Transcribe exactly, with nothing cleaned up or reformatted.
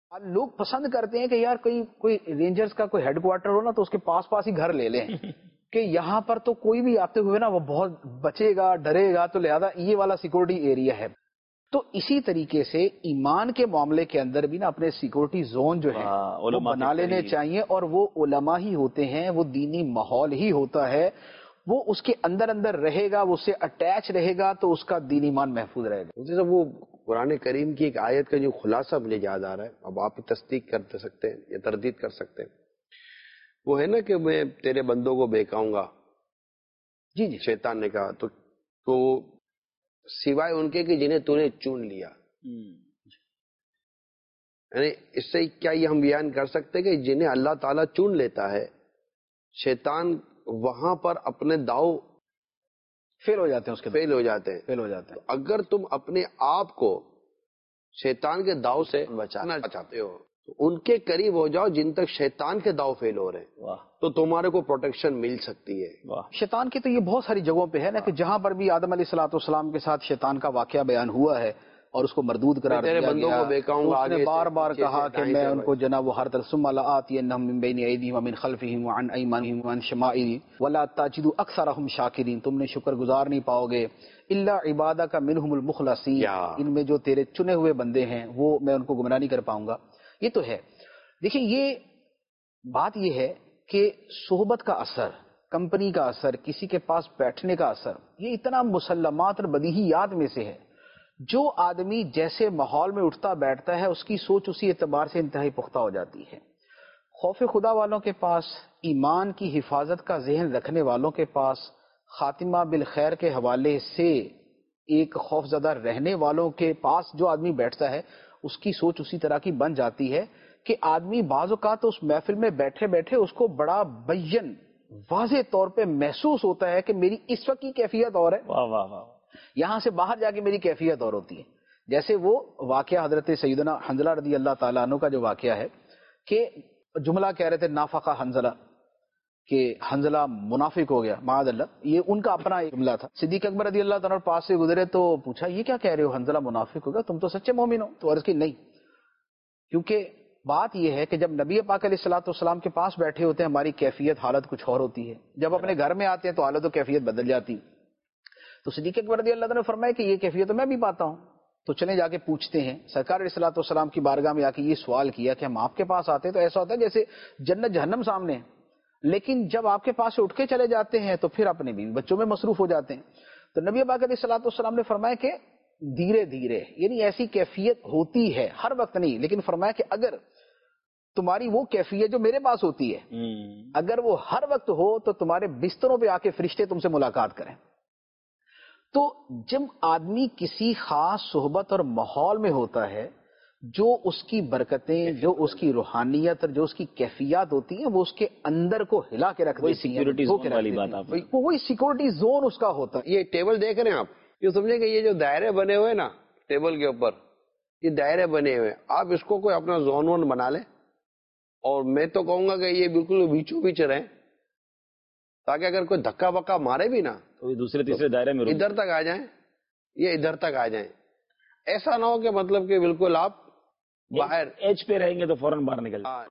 لوگ پسند کرتے ہیں کہ یار کوئی کوئی رینجرز کا کوئی ہیڈ کوارٹر ہو نا تو اس کے پاس پاس ہی گھر لے لیں کہ یہاں پر تو کوئی بھی آتے ہوئے نا وہ بہت بچے گا ڈرے گا، تو لہذا یہ والا سیکورٹی ایریا ہے. تو اسی طریقے سے ایمان کے معاملے کے اندر بھی نا اپنے سیکورٹی زون جو ہے وہ بنا لینے چاہیے، اور وہ علماء ہی ہوتے ہیں، وہ دینی ماحول ہی ہوتا ہے، وہ اس کے اندر اندر رہے گا، وہ اس سے اٹیچ رہے گا تو اس کا دین ایمان محفوظ رہے گا. جیسے وہ قرآن کریم کی ایک آیت کا جو خلاصہ مجھے یاد آ رہا ہے، اب آپ تصدیق کر سکتے ہیں یا تردید کر سکتے ہیں، وہ ہے نا کہ میں تیرے بندوں کو بہکاؤں گا. جی جی شیطان نے کہا تو تو سوائے ان کے کہ جنہیں تو نے چن لیا. یعنی اس سے کیا یہ ہم بیان کر سکتے کہ جنہیں اللہ تعالیٰ چن لیتا ہے، شیطان وہاں پر اپنے داؤ فیل ہو جاتے ہیں، اس کے فیل ہو جاتے ہیں فیل ہو جاتے ہیں. اگر تم اپنے آپ کو شیطان کے داؤ سے بچانا چاہتے ہو تو ان کے قریب ہو جاؤ جن تک شیطان کے داؤ فیل ہو رہے ہیں، تو تمہارے کو پروٹیکشن مل سکتی ہے. شیطان کی تو یہ بہت ساری جگہوں پہ ہے نا کہ جہاں پر بھی آدم علیہ الصلوۃ والسلام کے ساتھ شیطان کا واقعہ بیان ہوا ہے اور اس کو مردود قرار دیا گیا، بندوں کو بہکاؤں گا، اس نے بار بار کہا کہ میں ان کو جناب وہ ہر طرف ثم لآتینہم من بین ایدیہم ومن خلفہم وعن ایمانہم وعن شمائلہم ولا تجد اکثرہم شاکرین. تم نے شکر گزار نہیں پاؤ گے الا عبادک منہم المخلصین، ان میں جو تیرے چنے ہوئے بندے ہیں وہ میں ان کو گمراہ نہیں کر پاؤں گا. یہ تو ہے. دیکھیں یہ بات یہ ہے کہ صحبت کا اثر، کمپنی کا اثر، کسی کے پاس بیٹھنے کا اثر، یہ اتنا مسلمات اور بدیہیات میں سے ہے. جو آدمی جیسے ماحول میں اٹھتا بیٹھتا ہے اس کی سوچ اسی اعتبار سے انتہائی پختہ ہو جاتی ہے. خوف خدا والوں کے پاس، ایمان کی حفاظت کا ذہن رکھنے والوں کے پاس، خاتمہ بالخیر کے حوالے سے ایک خوف زدہ رہنے والوں کے پاس جو آدمی بیٹھتا ہے اس کی سوچ اسی طرح کی بن جاتی ہے کہ آدمی بعض اوقات اس محفل میں بیٹھے بیٹھے اس کو بڑا بین واضح طور پہ محسوس ہوتا ہے کہ میری اس وقت کی کیفیت اور ہے، واہ واہ واہ، یہاں سے باہر جا کے میری کیفیت اور ہوتی ہے. جیسے وہ واقعہ حضرت سیدنا حنظلہ رضی اللہ تعالیٰ عنہ کا جو واقعہ ہے کہ جملہ کہہ رہے تھے نافقہ حنظلہ، کہ حنظلہ منافق ہو گیا معاذ اللہ، یہ ان کا اپنا ایک جملہ تھا. صدیق اکبر رضی اللہ تعالیٰ پاس سے گزرے تو پوچھا یہ کیا کہہ رہے ہو، حنظلہ منافق ہو گیا، تم تو سچے مومن ہو؟ تو عرض کی نہیں، کیونکہ بات یہ ہے کہ جب نبی پاک علیہ الصلوۃ والسلام کے پاس بیٹھے ہوتے ہیں ہماری کیفیت حالت کچھ اور ہوتی ہے، جب اپنے گھر میں آتے ہیں تو حالت و کیفیت بدل جاتی. تو صدیق اکبر رضی اللہ عنہ نے فرمایا کہ یہ کیفیت میں بھی پاتا ہوں. تو چلے جا کے پوچھتے ہیں سرکار علیہ الصلوۃ والسلام کی بارگاہ میں آ کے یہ سوال کیا کہ ہم آپ کے پاس آتے تو ایسا ہوتا ہے جیسے جنت جہنم سامنے ہے، لیکن جب آپ کے پاس سے اٹھ کے چلے جاتے ہیں تو پھر اپنے بیوی بچوں میں مصروف ہو جاتے ہیں. تو نبی پاک علیہ الصلوۃ والسلام نے فرمایا کہ دھیرے دھیرے، یعنی ایسی کیفیت ہوتی ہے ہر وقت نہیں، لیکن فرمایا کہ اگر تمہاری وہ کیفیت جو میرے پاس ہوتی ہے اگر وہ ہر وقت ہو تو تمہارے بستروں پہ آ کے فرشتے تم سے ملاقات کریں. تو جب آدمی کسی خاص صحبت اور ماحول میں ہوتا ہے جو اس کی برکتیں، جو اس کی روحانیت اور جو اس کی کیفیات ہوتی ہیں وہ اس کے اندر کو ہلا کے رکھ دیتی ہیں، سیکورٹی زون والی بات آپ نے، وہی سیکورٹی زون اس کا ہوتا ہے. یہ ٹیبل دیکھ رہے ہیں آپ، یہ سمجھیں کہ یہ جو دائرے بنے ہوئے نا ٹیبل کے اوپر، یہ دائرے بنے ہوئے، آپ اس کو کوئی اپنا زون ون بنا لیں، اور میں تو کہوں گا کہ یہ بالکل بیچوں بیچ رہیں تاکہ اگر کوئی دھکا بکا مارے بھی نا تو دوسرے تیسرے دائرے میں ادھر تک آ جائیں، یہ ادھر تک آ جائیں. ایسا نہ ہو کہ مطلب کہ بالکل آپ باہر ایج پہ رہیں گے تو فوراً باہر نکل جائیں.